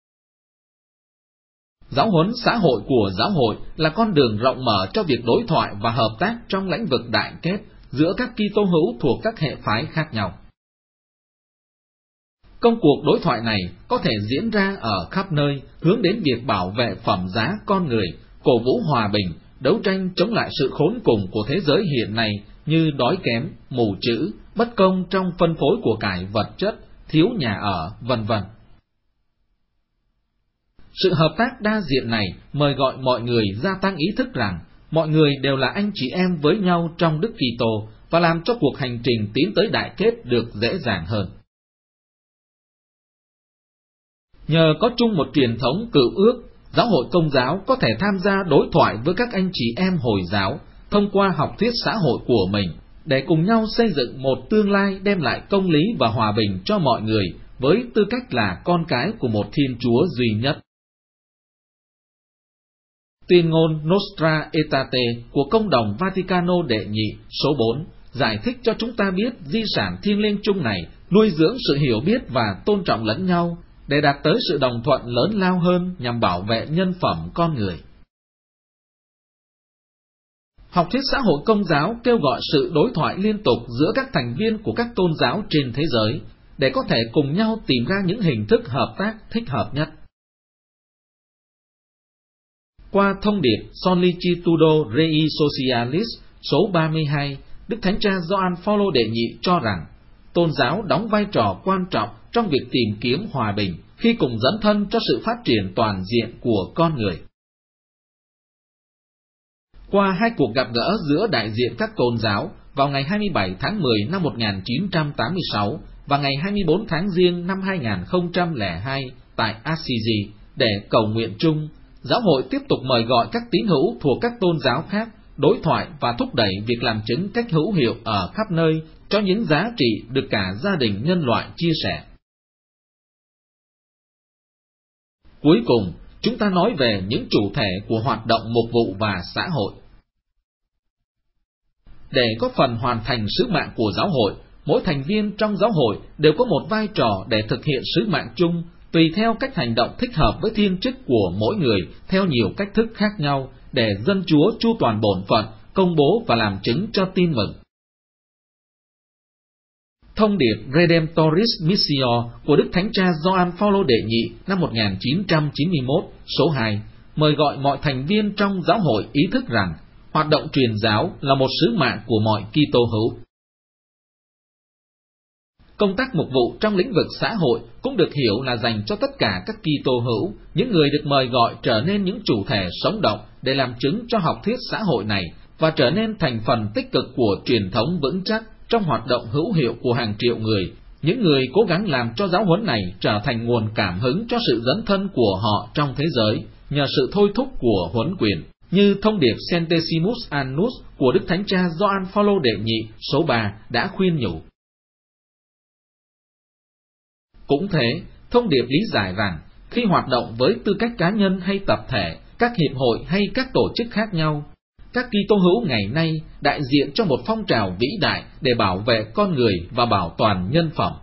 Giáo huấn xã hội của giáo hội là con đường rộng mở cho việc đối thoại và hợp tác trong lĩnh vực đại kết giữa các Kitô hữu thuộc các hệ phái khác nhau. Công cuộc đối thoại này có thể diễn ra ở khắp nơi, hướng đến việc bảo vệ phẩm giá con người, cổ vũ hòa bình, đấu tranh chống lại sự khốn cùng của thế giới hiện nay như đói kém, mù chữ, bất công trong phân phối của cải vật chất, thiếu nhà ở, vân vân. Sự hợp tác đa diện này mời gọi mọi người gia tăng ý thức rằng mọi người đều là anh chị em với nhau trong Đức Kitô và làm cho cuộc hành trình tiến tới đại kết được dễ dàng hơn. Nhờ có chung một truyền thống cựu ước, giáo hội Công giáo có thể tham gia đối thoại với các anh chị em Hồi giáo thông qua học thuyết xã hội của mình, để cùng nhau xây dựng một tương lai đem lại công lý và hòa bình cho mọi người với tư cách là con cái của một Thiên Chúa duy nhất. Tuyên ngôn Nostra Aetate của Công đồng Vaticano đệ nhị số bốn giải thích cho chúng ta biết di sản thiêng liêng chung này nuôi dưỡng sự hiểu biết và tôn trọng lẫn nhau để đạt tới sự đồng thuận lớn lao hơn nhằm bảo vệ nhân phẩm con người. Học thuyết xã hội Công giáo kêu gọi sự đối thoại liên tục giữa các thành viên của các tôn giáo trên thế giới để có thể cùng nhau tìm ra những hình thức hợp tác thích hợp nhất. Qua thông điệp Sollicitudo Rei Socialis số ba mươi hai, Đức Thánh Cha Gioan Phaolô đệ nhị cho rằng tôn giáo đóng vai trò quan trọng trong việc tìm kiếm hòa bình khi cùng dấn thân cho sự phát triển toàn diện của con người. Qua hai cuộc gặp gỡ giữa đại diện các tôn giáo vào ngày hai mươi bảy tháng mười năm một nghìn chín trăm tám mươi sáu và ngày hai mươi bốn tháng Giêng năm hai nghìn không trăm lẻ hai tại Assisi để cầu nguyện chung, giáo hội tiếp tục mời gọi các tín hữu thuộc các tôn giáo khác đối thoại và thúc đẩy việc làm chứng cách hữu hiệu ở khắp nơi cho những giá trị được cả gia đình nhân loại chia sẻ. Cuối cùng, chúng ta nói về những chủ thể của hoạt động mục vụ và xã hội. Để có phần hoàn thành sứ mạng của giáo hội, mỗi thành viên trong giáo hội đều có một vai trò để thực hiện sứ mạng chung, tùy theo cách hành động thích hợp với thiên chức của mỗi người theo nhiều cách thức khác nhau để dân Chúa chu toàn bổn phận, công bố và làm chứng cho tin mừng. Thông điệp Redemptoris Missio của Đức Thánh Cha Gioan Phaolô đệ nhị năm một nghìn chín trăm chín mươi mốt số hai mời gọi mọi thành viên trong giáo hội ý thức rằng hoạt động truyền giáo là một sứ mạng của mọi Kitô hữu. Công tác mục vụ trong lĩnh vực xã hội cũng được hiểu là dành cho tất cả các Kitô hữu, những người được mời gọi trở nên những chủ thể sống động để làm chứng cho học thuyết xã hội này và trở nên thành phần tích cực của truyền thống vững chắc trong hoạt động hữu hiệu của hàng triệu người, những người cố gắng làm cho giáo huấn này trở thành nguồn cảm hứng cho sự dấn thân của họ trong thế giới, nhờ sự thôi thúc của huấn quyền, như thông điệp Centesimus Annus của Đức Thánh Cha Gioan Phaolô đệ nhị số ba đã khuyên nhủ. Cũng thế, thông điệp lý giải rằng, khi hoạt động với tư cách cá nhân hay tập thể, các hiệp hội hay các tổ chức khác nhau, các Kitô hữu ngày nay đại diện cho một phong trào vĩ đại để bảo vệ con người và bảo toàn nhân phẩm.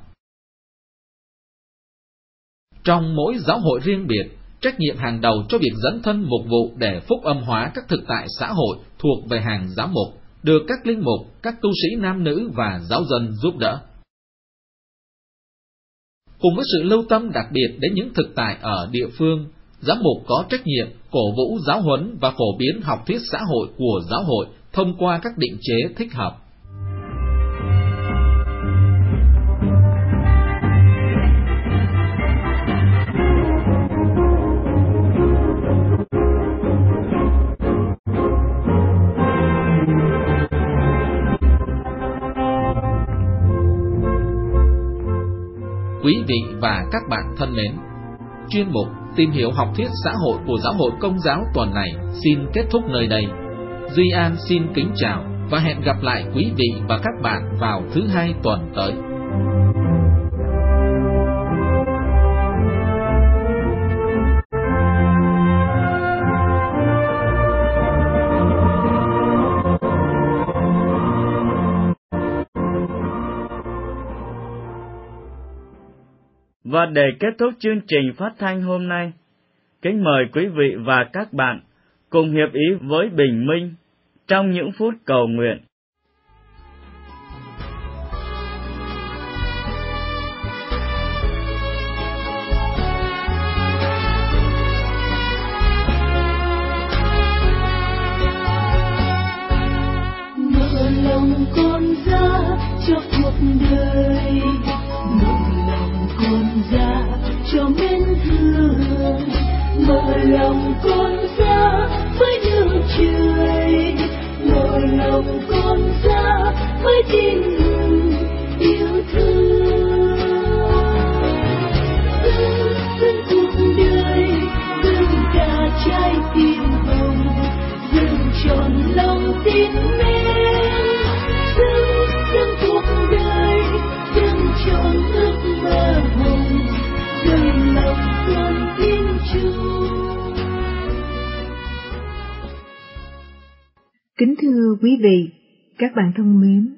Trong mỗi giáo hội riêng biệt, trách nhiệm hàng đầu cho việc dấn thân mục vụ để phúc âm hóa các thực tại xã hội thuộc về hàng giám mục, được các linh mục, các tu sĩ nam nữ và giáo dân giúp đỡ. Cùng với sự lưu tâm đặc biệt đến những thực tại ở địa phương, giám mục có trách nhiệm cổ vũ giáo huấn và phổ biến học thuyết xã hội của giáo hội thông qua các định chế thích hợp. Quý vị và các bạn thân mến, chuyên mục Tìm hiểu học thuyết xã hội của Giáo hội Công giáo tuần này xin kết thúc nơi đây. Duy An xin kính chào và hẹn gặp lại quý vị và các bạn vào thứ hai tuần tới. Và để kết thúc chương trình phát thanh hôm nay, kính mời quý vị và các bạn cùng hiệp ý với Bình Minh trong những phút cầu nguyện. Mở lòng con ra cho cuộc đời, mở lòng con ra cho mến thương, mở lòng con ra với nước trời, mở lòng con ra với tin mừng yêu thương. Dâng dâng cuộc đời, dâng cả trái tim hồng, dâng trọn lòng tin mến, dâng dâng cuộc đời, dâng trọn ước mơ hồng, dâng lòng con tin Chúa. Kính thưa quý vị, các bạn thân mến,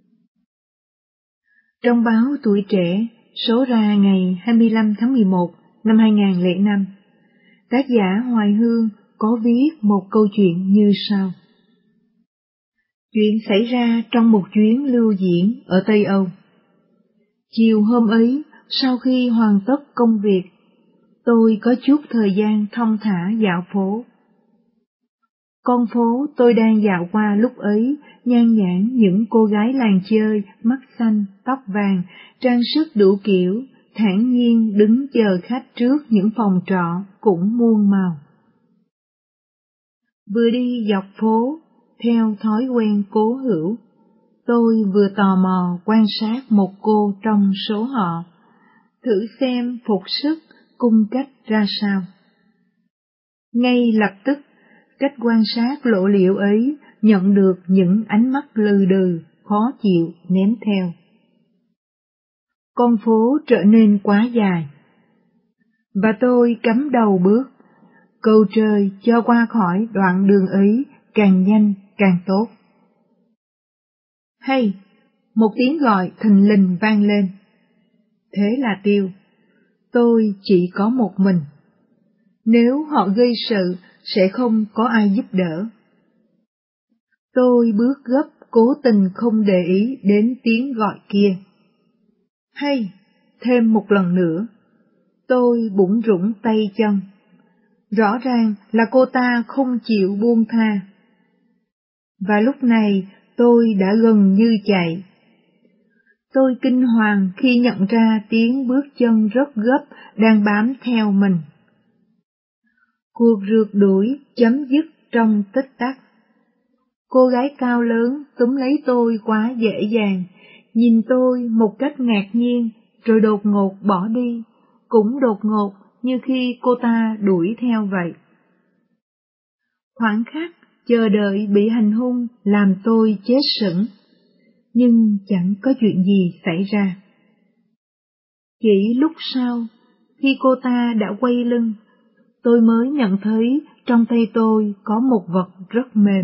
trong báo Tuổi Trẻ số ra ngày hai mươi lăm tháng mười một năm hai nghìn không trăm lẻ năm, tác giả Hoài Hương có viết một câu chuyện như sau. Chuyện xảy ra trong một chuyến lưu diễn ở Tây Âu. Chiều hôm ấy, sau khi hoàn tất công việc, tôi có chút thời gian thong thả dạo phố. Con phố tôi đang dạo qua lúc ấy nhan nhản những cô gái làng chơi, mắt xanh, tóc vàng, trang sức đủ kiểu, thản nhiên đứng chờ khách trước những phòng trọ cũng muôn màu. Vừa đi dọc phố, theo thói quen cố hữu, tôi vừa tò mò quan sát một cô trong số họ, thử xem phục sức, cung cách ra sao. Ngay lập tức, cách quan sát lộ liễu ấy nhận được những ánh mắt lừ đừ, khó chịu ném theo. Con phố trở nên quá dài, và tôi cắm đầu bước, cầu trời cho qua khỏi đoạn đường ấy càng nhanh càng tốt. Hay, một tiếng gọi thình lình vang lên. Thế là tiêu, tôi chỉ có một mình. Nếu họ gây sự, sẽ không có ai giúp đỡ. Tôi bước gấp, cố tình không để ý đến tiếng gọi kia. Hay, thêm một lần nữa, tôi bủn rủn tay chân. Rõ ràng là cô ta không chịu buông tha. Và lúc này tôi đã gần như chạy. Tôi kinh hoàng khi nhận ra tiếng bước chân rất gấp đang bám theo mình. Cuộc rượt đuổi chấm dứt trong tích tắc. Cô gái cao lớn túm lấy tôi quá dễ dàng, nhìn tôi một cách ngạc nhiên, rồi đột ngột bỏ đi, cũng đột ngột như khi cô ta đuổi theo vậy. Khoảnh khắc chờ đợi bị hành hung làm tôi chết sững, nhưng chẳng có chuyện gì xảy ra. Chỉ lúc sau, khi cô ta đã quay lưng, tôi mới nhận thấy trong tay tôi có một vật rất mềm.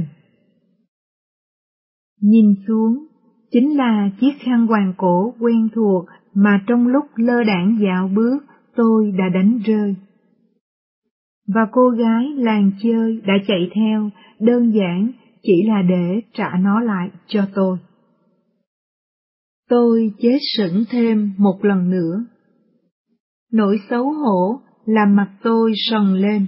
Nhìn xuống, chính là chiếc khăn quàng cổ quen thuộc mà trong lúc lơ đãng dạo bước tôi đã đánh rơi. Và cô gái làng chơi đã chạy theo, đơn giản chỉ là để trả nó lại cho tôi. Tôi chết sững thêm một lần nữa. Nỗi xấu hổ làm mặt tôi sần lên.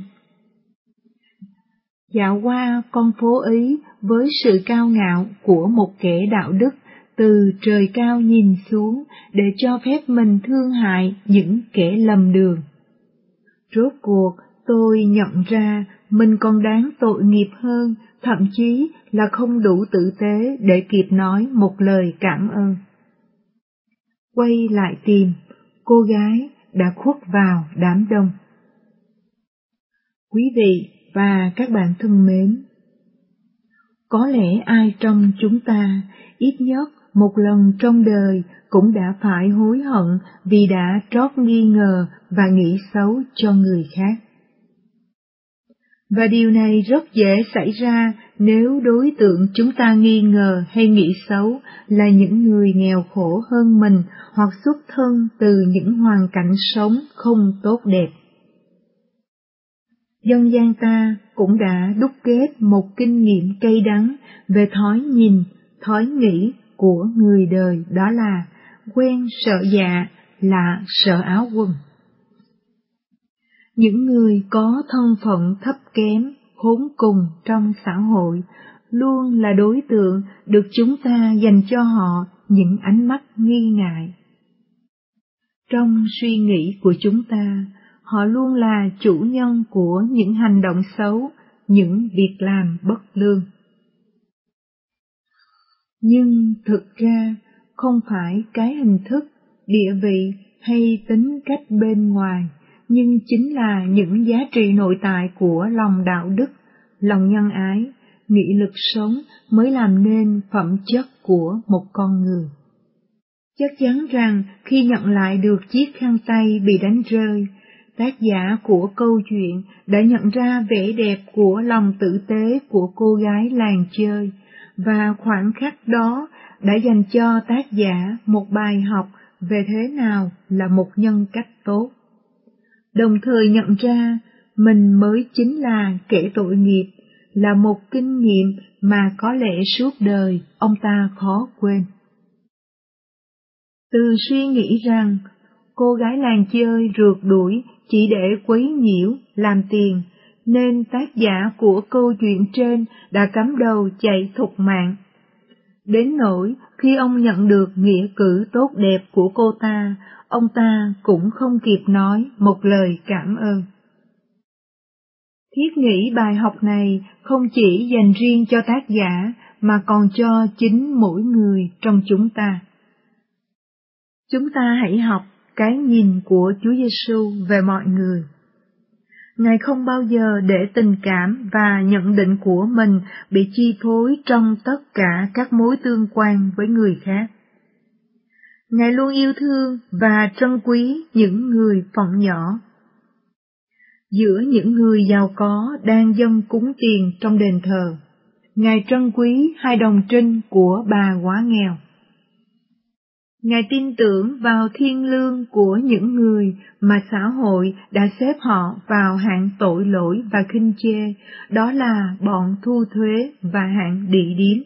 Dạo qua con phố ấy với sự cao ngạo của một kẻ đạo đức từ trời cao nhìn xuống để cho phép mình thương hại những kẻ lầm đường. Rốt cuộc tôi nhận ra mình còn đáng tội nghiệp hơn, thậm chí là không đủ tử tế để kịp nói một lời cảm ơn. Quay lại tìm, cô gái đã khuất vào đám đông. Quý vị và các bạn thân mến, có lẽ ai trong chúng ta ít nhất một lần trong đời cũng đã phải hối hận vì đã trót nghi ngờ và nghĩ xấu cho người khác. Và điều này rất dễ xảy ra nếu đối tượng chúng ta nghi ngờ hay nghĩ xấu là những người nghèo khổ hơn mình hoặc xuất thân từ những hoàn cảnh sống không tốt đẹp. Dân gian ta cũng đã đúc kết một kinh nghiệm cay đắng về thói nhìn, thói nghĩ của người đời, đó là quen sợ dạ, lạ sợ áo quần. Những người có thân phận thấp kém, khốn cùng trong xã hội luôn là đối tượng được chúng ta dành cho họ những ánh mắt nghi ngại. Trong suy nghĩ của chúng ta, họ luôn là chủ nhân của những hành động xấu, những việc làm bất lương. Nhưng thực ra, không phải cái hình thức, địa vị hay tính cách bên ngoài, nhưng chính là những giá trị nội tại của lòng đạo đức, lòng nhân ái, nghị lực sống mới làm nên phẩm chất của một con người. Chắc chắn rằng khi nhận lại được chiếc khăn tay bị đánh rơi, tác giả của câu chuyện đã nhận ra vẻ đẹp của lòng tử tế của cô gái làng chơi, và khoảnh khắc đó đã dành cho tác giả một bài học về thế nào là một nhân cách tốt. Đồng thời nhận ra mình mới chính là kẻ tội nghiệp, là một kinh nghiệm mà có lẽ suốt đời ông ta khó quên. Từ suy nghĩ rằng cô gái làng chơi rượt đuổi chỉ để quấy nhiễu, làm tiền, nên tác giả của câu chuyện trên đã cắm đầu chạy thục mạng. Đến nỗi khi ông nhận được nghĩa cử tốt đẹp của cô ta, ông ta cũng không kịp nói một lời cảm ơn. Thiết nghĩ bài học này không chỉ dành riêng cho tác giả mà còn cho chính mỗi người trong chúng ta. Chúng ta hãy học cái nhìn của Chúa Giêsu về mọi người. Ngài không bao giờ để tình cảm và nhận định của mình bị chi phối trong tất cả các mối tương quan với người khác. Ngài luôn yêu thương và trân quý những người phận nhỏ. Giữa những người giàu có đang dâng cúng tiền trong đền thờ, Ngài trân quý hai đồng trinh của bà quá nghèo. Ngài tin tưởng vào thiên lương của những người mà xã hội đã xếp họ vào hạng tội lỗi và khinh chê, đó là bọn thu thuế và hạng đị điếm.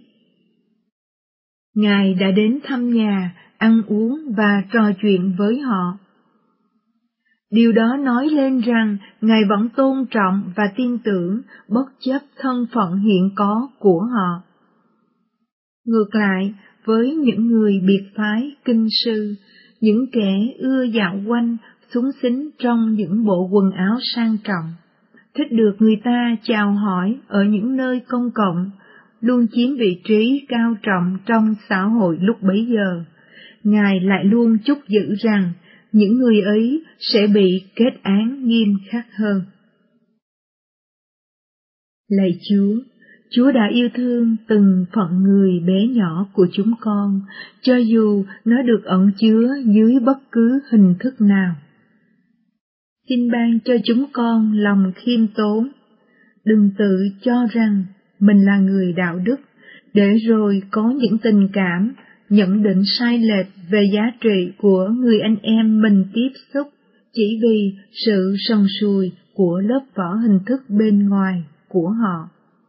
Ngài đã đến thăm nhà, ăn uống và trò chuyện với họ. Điều đó nói lên rằng Ngài vẫn tôn trọng và tin tưởng bất chấp thân phận hiện có của họ. Ngược lại, với những người biệt phái kinh sư, những kẻ ưa dạo quanh, xúng xính trong những bộ quần áo sang trọng, thích được người ta chào hỏi ở những nơi công cộng, luôn chiếm vị trí cao trọng trong xã hội lúc bấy giờ, Ngài lại luôn chúc dự rằng những người ấy sẽ bị kết án nghiêm khắc hơn. Lạy Chúa, Chúa đã yêu thương từng phận người bé nhỏ của chúng con, cho dù nó được ẩn chứa dưới bất cứ hình thức nào. Xin ban cho chúng con lòng khiêm tốn, đừng tự cho rằng mình là người đạo đức, để rồi có những tình cảm, nhận định sai lệch về giá trị của người anh em mình tiếp xúc chỉ vì sự sần sùi của lớp vỏ hình thức bên ngoài của họ.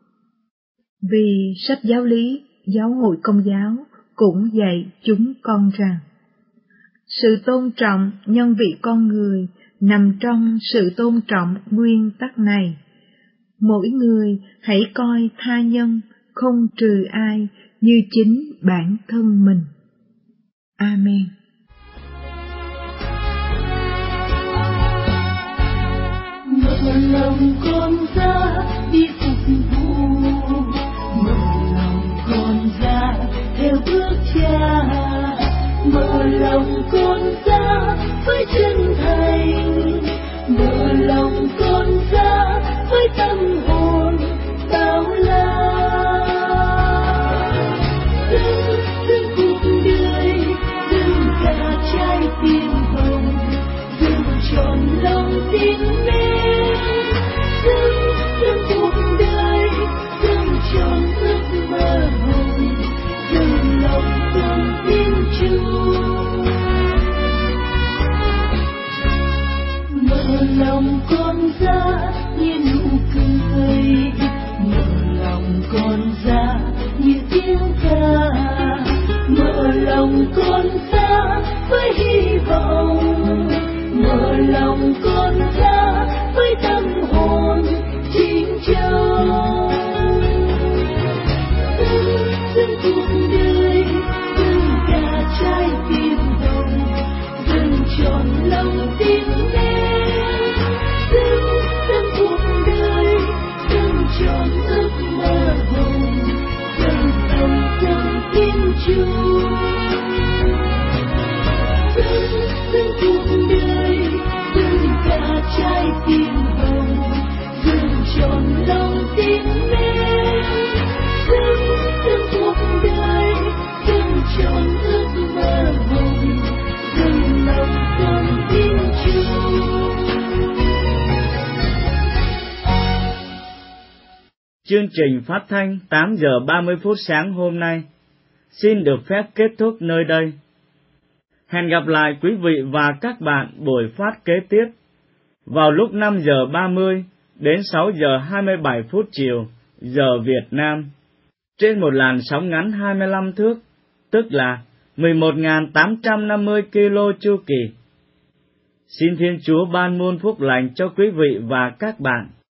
Vì sách giáo lý, giáo hội Công giáo cũng dạy chúng con rằng sự tôn trọng nhân vị con người nằm trong sự tôn trọng nguyên tắc này: mỗi người hãy coi tha nhân không trừ ai như chính bản thân mình. Amen. Mở lòng con ra đi phục vụ, mở lòng con ra theo bước Cha, mở lòng con ra với Chương trình phát thanh tám giờ ba mươi phút sáng hôm nay xin được phép kết thúc nơi đây. Hẹn gặp lại quý vị và các bạn buổi phát kế tiếp vào lúc năm giờ ba mươi đến sáu giờ hai mươi bảy phút chiều giờ Việt Nam trên một làn sóng ngắn hai mươi lăm thước, tức là mười một nghìn tám trăm năm mươi ki lô chu kỳ. Xin Thiên Chúa ban muôn phúc lành cho quý vị và các bạn.